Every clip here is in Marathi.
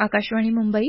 आकाशवाणी मुंबई.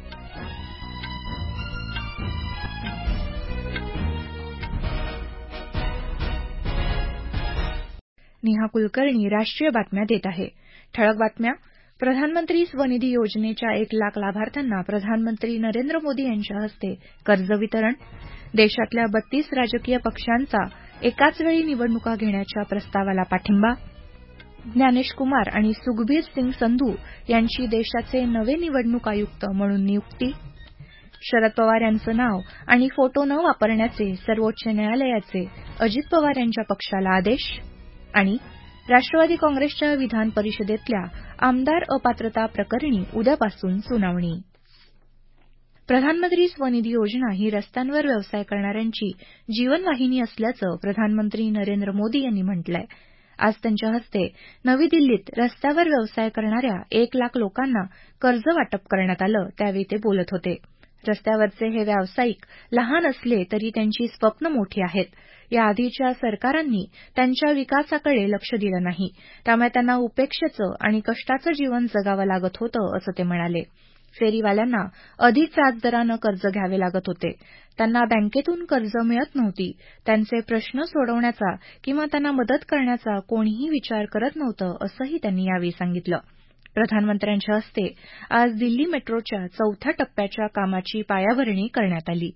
नेहा कुलकर्णी राष्ट्रीय बातम्या देत आहे. ठळक बातम्या. प्रधानमंत्री स्वनिधी योजनेच्या 1 लाख लाभार्थ्यांना प्रधानमंत्री नरेंद्र मोदी यांच्या हस्ते कर्ज वितरण. देशातल्या 32 राजकीय पक्षांचा एकाच वेळी निवडणुका घेण्याच्या प्रस्तावाला पाठिंबा. ज्ञानेश कुमार आणि सुखबीर सिंग संधू यांची देशाचे नवे निवडणूक आयुक्त म्हणून नियुक्ती. शरद पवार यांचं नाव आणि फोटो न वापरण्याचे सर्वोच्च न्यायालयाचे अजित पवार यांच्या पक्षाला आदेश. आणि राष्ट्रवादी काँग्रेसच्या विधान परिषदेतल्या आमदार अपात्रता प्रकरणी उद्यापासून सुनावणी. प्रधानमंत्री स्वनिधी योजना ही रस्त्यांवर व्यवसाय करणाऱ्यांची जीवनवाहिनी असल्याचं प्रधानमंत्री नरेंद्र मोदी यांनी म्हटलंय. आज त्यांच्या हस्ते नवी दिल्लीत रस्त्यावर व्यवसाय करणाऱ्या 1 लाख लोकांना कर्ज वाटप करण्यात आलं, त्यावेळी ते बोलत होते. रस्त्यावरचे हे व्यावसायिक लहान असले तरी त्यांची स्वप्न मोठी आहेत. या आधीच्या सरकारांनी त्यांच्या विकासाकडे लक्ष दिलं नाही, त्यामुळे त्यांना उपेक्षेचं आणि कष्टाचं जीवन जगावं लागत होतं, असं ते म्हणाले. फेरीवाल्यांना अधिक व्याजदरानं कर्ज घ्यावे लागत होते. त्यांना बँकेतून कर्ज मिळत नव्हती. त्यांचे प्रश्न सोडवण्याचा किंवा त्यांना मदत करण्याचा कोणीही विचार करत नव्हतं, असंही त्यांनी यावेळी सांगितलं. प्रधानमंत्र्यांच्या हस्ते आज दिल्ली मेट्रोच्या 4थ्या टप्प्याच्या कामाची पायाभरणी करण्यात आली.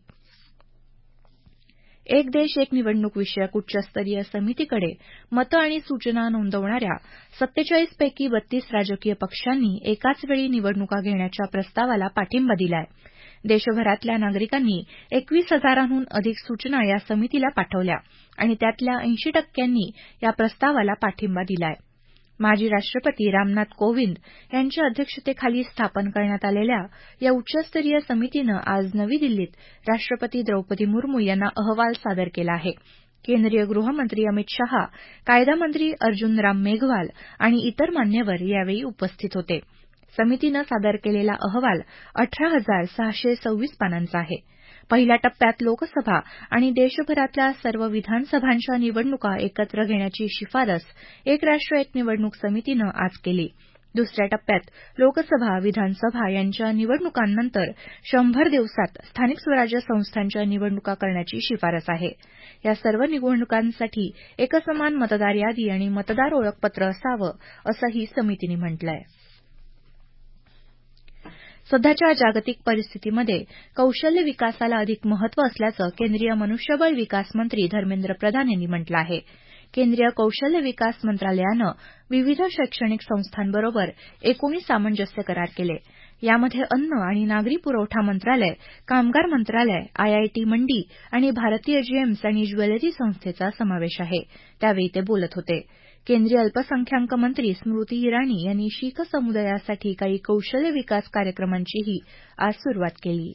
एक देश एक निवडणूक विषयक उच्चस्तरीय समितीकडे मतं आणि सूचना नोंदवणाऱ्या 47 पैकी 32 राजकीय पक्षांनी एकाच वेळी निवडणुका घेण्याच्या प्रस्तावाला पाठिंबा दिलाय. देशभरातल्या नागरिकांनी 21,000हून अधिक सूचना या समितीला पाठवल्या आणि त्यातल्या 80% या प्रस्तावाला पाठिंबा दिलाय. माजी राष्ट्रपती रामनाथ कोविंद यांच्या अध्यक्षतेखाली स्थापन करण्यात आलेल्या या उच्चस्तरीय समितीनं आज नवी दिल्लीत राष्ट्रपती द्रौपदी मुर्मू यांना अहवाल सादर केला आहे. केंद्रीय गृहमंत्री अमित शहा, कायदा मंत्री अर्जुन राम मेघवाल आणि इतर मान्यवर यावेळी उपस्थित होते. समितीनं सादर केलेला अहवाल 18,626 पानांचा आहे. पहिल्या टप्प्यात लोकसभा आणि देशभरातल्या सर्व विधानसभांच्या निवडणुका एकत्र घेण्याची शिफारस एक राष्ट्र एक निवडणूक समितीनं आज केली. दुसऱ्या टप्प्यात लोकसभा, विधानसभा यांच्या निवडणुकांनंतर 100 दिवसात स्थानिक स्वराज्य संस्थांच्या निवडणुका करण्याची शिफारस आहे. या सर्व निवडणुकांसाठी एकसमान मतदार यादी आणि मतदार ओळखपत्र असावं, असंही समितीने म्हटलंय. सध्याच्या जागतिक परिस्थितीमध्ये कौशल्य विकासाला अधिक महत्त्व असल्याचं केंद्रीय मनुष्यबळ विकास मंत्री धर्मेंद्र प्रधान यांनी म्हटलं आहे. केंद्रीय कौशल्य विकास मंत्रालयानं विविध शैक्षणिक संस्थांबरोबर 19 सामंजस्य करार केले. यामध्ये अन्न आणि नागरी पुरवठा मंत्रालय, कामगार मंत्रालय, आयआयटी मंडी आणि भारतीय जेम्स आणि ज्वेलरी संस्थेचा समावेश आहे. त्यावेळी ते बोलत होते. केंद्रीय अल्पसंख्याक मंत्री स्मृती इराणी यांनी शीख समुदायासाठी काही कौशल्य विकास कार्यक्रमांचीही आज सुरुवात केली.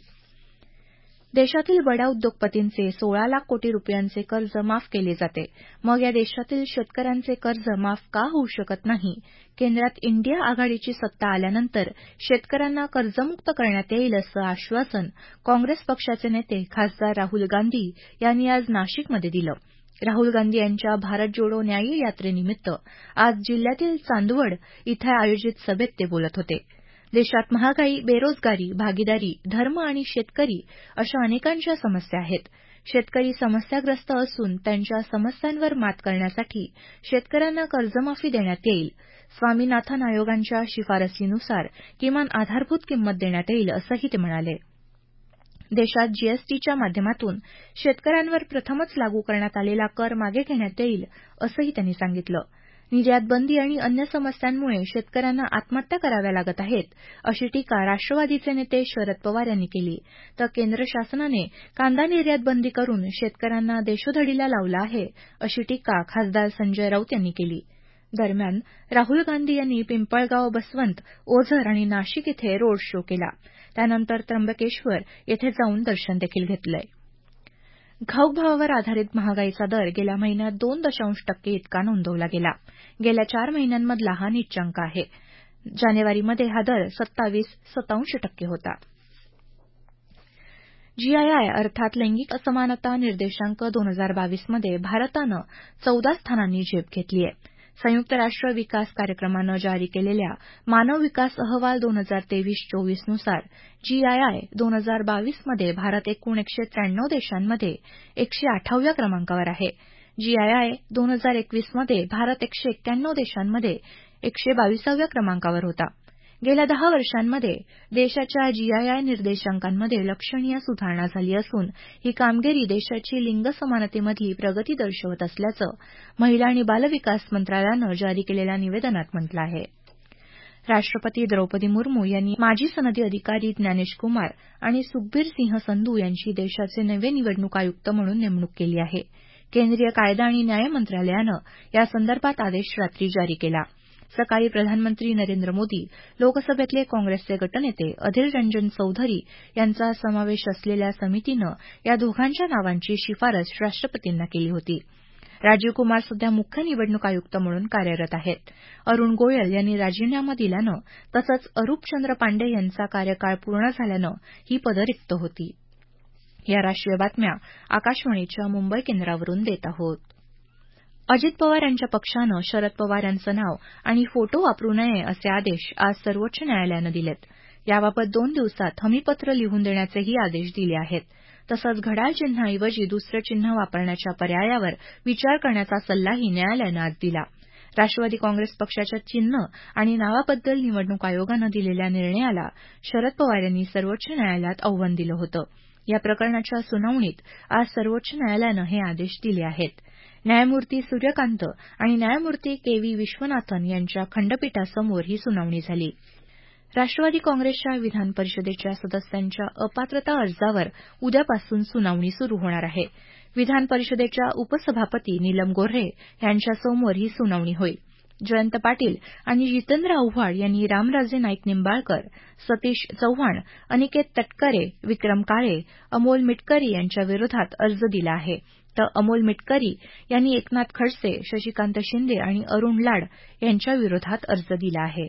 देशातील बड्या उद्योगपतींचे 16 लाख कोटी रुपयांचे कर्ज माफ केले जाते. मग या देशातील शेतकऱ्यांचे कर्ज माफ का होऊ शकत नाही? केंद्रात इंडिया आघाडीची सत्ता आल्यानंतर शेतकऱ्यांना कर्जमुक्त करण्यात येईल असं आश्वासन काँग्रेस पक्षाचे नेते खासदार राहुल गांधी यांनी आज नाशिकमध्ये दिलं. राहुल गांधी यांच्या भारत जोडो न्याय यात्रेनिमित्त आज जिल्ह्यातील चांदवड इथं आयोजित सभेत ते बोलत होते. देशात महागाई, बेरोजगारी, भागीदारी, धर्म आणि शेतकरी अशा अनेकांच्या समस्या आहेत. शेतकरी समस्याग्रस्त असून त्यांच्या समस्यांवर मात करण्यासाठी शेतकऱ्यांना कर्जमाफी देण्यात येईल. स्वामीनाथन आयोगांच्या शिफारसीनुसार किमान आधारभूत किंमत देण्यात येईल, असंही ते म्हणाले. देशात जीएसटीच्या माध्यमातून शेतकऱ्यांवर प्रथमच लागू करण्यात आलेला कर मागे घेण्यात येईल, असंही त्यांनी सांगितलं. निर्यात बंदी आणि अन्य समस्यांमुळे शेतकऱ्यांना आत्महत्या कराव्या लागत आहेत, अशी टीका राष्ट्रवादीचे नेते शरद पवार यांनी केली. तर केंद्र शासनाने कांदा निर्यात बंदी करून शेतकऱ्यांना देशोधडीला लावलं आहे, अशी टीका खासदार संजय राऊत यांनी केली. दरम्यान राहुल गांधी यांनी पिंपळगाव, बसवंत, ओझर आणि नाशिक इथे रोड शो केला. त्यानंतर त्र्यंबकेश्वर येथे जाऊन दर्शन देखील घेतलंय. घाऊक भावावर आधारित महागाईचा दर गेल्या महिन्यात 2.% इतका नोंदवला गेला. गेल्या 4 महिन्यांमधला हा नीचांक आहे. जानेवारीमध्ये हा दर 27.7% होता. जीआयआय अर्थात लैंगिक असमानता निर्देशांक 2022 मध्ये भारतानं 14 स्थानांनी झेप घेतली आहे. संयुक्त राष्ट्र विकास कार्यक्रमानं जारी केलेल्या मानव विकास अहवाल 2023-24 नुसार GII 2022 मध्ये भारत एकूण 193 देशांमध्ये 108व्या क्रमांकावर आहे. GII 2021 मध्ये भारत 191 देशांमध्ये 122व्या क्रमांकावर होता. गेल्या 10 वर्षांमध्ये देशाच्या GII निर्देशांकांमध्ये लक्षणीय सुधारणा झाली असून ही कामगिरी देशाची लिंग समानतेमधली प्रगती दर्शवत असल्याचं महिला आणि बालविकास मंत्रालयानं जारी केलेल्या निवेदनात म्हटलं आहे. राष्ट्रपती द्रौपदी मुर्मू यांनी माजी सनदी अधिकारी ज्ञानेश कुमार आणि सुखबीर सिंह संधू यांची देशाचे नवे निवडणूक आयुक्त म्हणून नेमणूक केली आहे. केंद्रीय कायदा आणि न्याय मंत्रालयानं यासंदर्भात आदेश रात्री जारी केला. सकाळी प्रधानमंत्री नरेंद्र मोदी, लोकसभेतले काँग्रेसचे गटनेते अधीर रंजन चौधरी यांचा समावेश असलेल्या समितीनं या दोघांच्या नावांची शिफारस राष्ट्रपतींना केली होती. राजीव कुमार सध्या मुख्य निवडणूक आयुक्त म्हणून कार्यरत आहेत. अरुण गोयल यांनी राजीनामा दिल्यानं तसंच अरूपचंद्र पांडे यांचा कार्यकाळ पूर्ण झाल्यानं ही पदं रिक्त होती. या राष्ट्रीय बातम्या आकाशवाणीच्या मुंबई केंद्रावरून देत आहोत. अजित पवार यांच्या पक्षानं शरद पवार यांचं नाव आणि फोटो वापरू नये असे आदेश आज सर्वोच्च न्यायालयानं दिलेत. याबाबत 2 दिवसात हमीपत्र लिहून देण्याचेही आदेश दिले आहेत. तसंच घड्याळ चिन्हाऐवजी दुसरं चिन्ह वापरण्याच्या पर्यायावर विचार करण्याचा सल्लाही न्यायालयानं आज दिला. राष्ट्रवादी काँग्रेस पक्षाच्या चिन्ह आणि नावाबद्दल निवडणूक आयोगानं दिलेल्या निर्णयाला शरद पवार यांनी सर्वोच्च न्यायालयात आव्हान दिलं होतं. या प्रकरणाच्या सुनावणीत आज सर्वोच्च न्यायालयानं हे आदेश दिले आहेत. न्यायमूर्ती सूर्यकांत आणि न्यायमूर्ती KV विश्वनाथन यांच्या खंडपीठासमोर ही सुनावणी झाली. राष्ट्रवादी काँग्रेसच्या विधान परिषदेच्या सदस्यांच्या अपात्रता अर्जावर उद्यापासून सुनावणी सुरू होणार आहे. विधान परिषदेच्या उपसभापती नीलम गोऱ्हे यांच्यासमोर ही सुनावणी होईल. जयंत पाटील आणि जितेंद्र आव्हाड यांनी रामराजे नाईक निंबाळकर, सतीश चव्हाण, अनिकेत तटकरे, विक्रम काळे, अमोल मिटकरी यांच्या विरोधात अर्ज दिला आहे. तर अमोल मिटकरी यांनी एकनाथ खडसे, शशिकांत शिंदे आणि अरुण लाड यांच्या विरोधात अर्ज दिला आहे.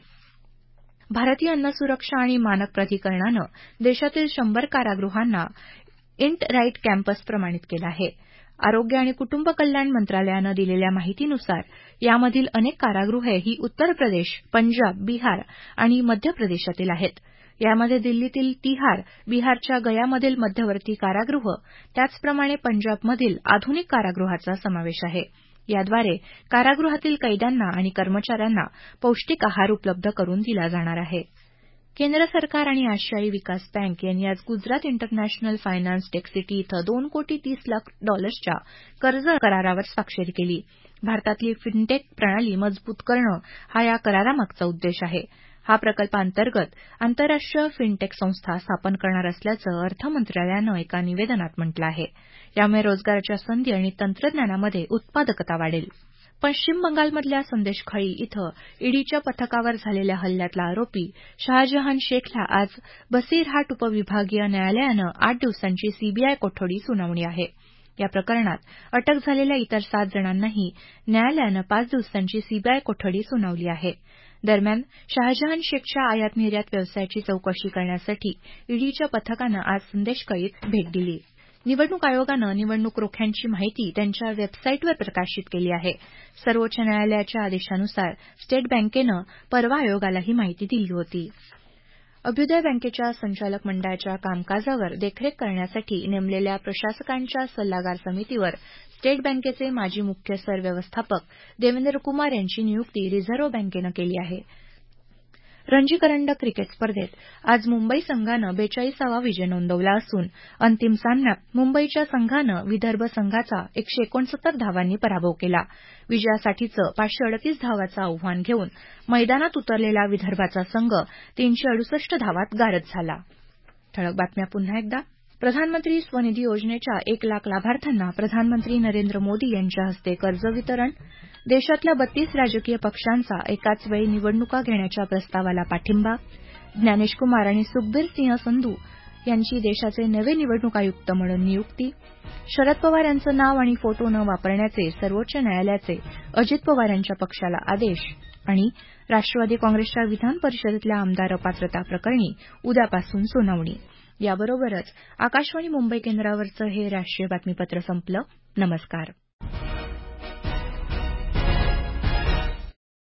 भारतीय अन्न सुरक्षा आणि मानक प्राधिकरणानं देशातील 100 कारागृहांना इंट राईट कॅम्पस प्रमाणित केलं आहे. आरोग्य आणि कुटुंब कल्याण मंत्रालयानं दिलेल्या माहितीनुसार यामधील अनेक कारागृहे ही उत्तर प्रदेश, पंजाब, बिहार आणि मध्य प्रदेशातील आहेत. यामध्ये दिल्लीतील तिहार, बिहारच्या गयामधील मध्यवर्ती कारागृह, त्याचप्रमाणे पंजाबमधील आधुनिक कारागृहाचा समावेश आहे. याद्वारे कारागृहातील कैद्यांना आणि कर्मचाऱ्यांना पौष्टिक आहार उपलब्ध करून दिला जाणार आहे. केंद्र सरकार आणि आशियाई विकास बँक यांनी आज गुजरात इंटरनॅशनल फायनान्स टेकसिटी इथं $2,30,00,000 कर्ज करारावर स्वाक्षरी केली. भारतातली फिनटेक प्रणाली मजबूत करणं हा या करारामागचा उद्देश आहे. हा प्रकल्पांतर्गत आंतरराष्ट्रीय फिनटेक संस्था स्थापन करणार असल्याचं अर्थ मंत्रालयानं एका निवेदनात म्हटलं आहे. यामुळे रोजगाराच्या संधी आणि तंत्रज्ञानामध्ये उत्पादकता वाढेल. पश्चिम बंगालमधल्या संदेशखाळी इथं ईडीच्या पथकावर झालेल्या हल्ल्यातला आरोपी शहाजहान शेखला आज बसीरहाट उपविभागीय न्यायालयानं 8 दिवसांची सीबीआय कोठडी सुनावली आहे. या प्रकरणात अटक झालेल्या इतर 7 जणांनाही न्यायालयानं 5 दिवसांची सीबीआय कोठडी सुनावली आहे. दरम्यान शहाजहान शेखच्या आयात निर्यात व्यवसायाची चौकशी करण्यासाठी ईडीच्या पथकानं आज संदेशखाळीत भेट दिली. निवडणूक आयोगानं निवडणूक रोख्यांची माहिती त्यांच्या वेबसाईटवर प्रकाशित केली आहे. सर्वोच्च न्यायालयाच्या आदेशानुसार स्टेट बँकेनं परवा आयोगाला ही माहिती दिली होती. अभ्युदय बँकेच्या संचालक मंडळाच्या कामकाजावर देखरेख करण्यासाठी नेमलेल्या प्रशासकांच्या सल्लागार समितीवर स्टेट बँकेचे माजी मुख्य सरव्यवस्थापक देवेंद्र कुमार यांची नियुक्ती रिझर्व्ह बँकेनं केली आहे. रणजी करंडक क्रिकेट स्पर्धेत आज मुंबई संघानं 42वा विजय नोंदवला असून अंतिम सामन्यात मुंबईच्या संघानं विदर्भ संघाचा 169 धावांनी पराभव केला. विजयासाठीचं 538 धावांचं आव्हान घेऊन मैदानात उतरलेला विदर्भाचा संघ 368 धावांत गारद झाला. ठळक बातम्या पुन्हा एकदा. प्रधानमंत्री स्वनिधी योजनेच्या 1 लाख लाभार्थ्यांना प्रधानमंत्री नरेंद्र मोदी यांच्या हस्ते कर्ज वितरण. देशातल्या 32 राजकीय पक्षांचा एकाच वेळी निवडणुका घेण्याच्या प्रस्तावाला पाठिंबा. ज्ञानेश कुमार आणि सुखबीर सिंह संधू यांची देशाचे नवे निवडणूक आयुक्त म्हणून नियुक्ती. शरद पवार यांचं नाव आणि फोटो न वापरण्याचे सर्वोच्च न्यायालयाचे अजित पवार यांच्या पक्षाला आदेश. आणि राष्ट्रवादी काँग्रेसच्या विधान परिषदेतल्या आमदार अपात्रता प्रकरणी उद्यापासून सुनावणी. याबरोबरच आकाशवाणी मुंबई केंद्रावरचं हे राष्ट्रीय बातमीपत्र संपलं. नमस्कार.